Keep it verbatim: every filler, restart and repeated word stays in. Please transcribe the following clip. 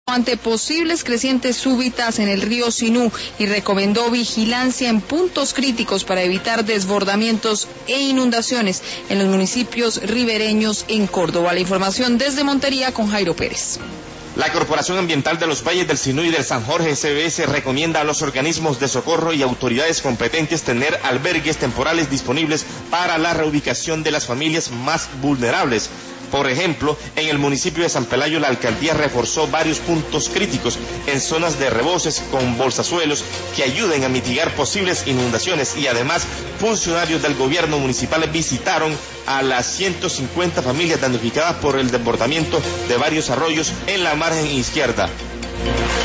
ante posibles crecientes súbitas en el río Sinú y recomendó vigilancia en puntos críticos para evitar desbordamientos e inundaciones en los municipios ribereños en Córdoba. La información desde Montería con Jairo Pérez. La Corporación Ambiental de los Valles del Sinú y del San Jorge S B S recomienda a los organismos de socorro y autoridades competentes tener albergues temporales disponibles para la reubicación de las familias más vulnerables. Por ejemplo, en el municipio de San Pelayo la alcaldía reforzó varios puntos críticos en zonas de reboses con bolsazuelos que ayuden a mitigar posibles inundaciones, y además funcionarios del gobierno municipal visitaron a las ciento cincuenta familias damnificadas por el desbordamiento de varios arroyos en la margen izquierda.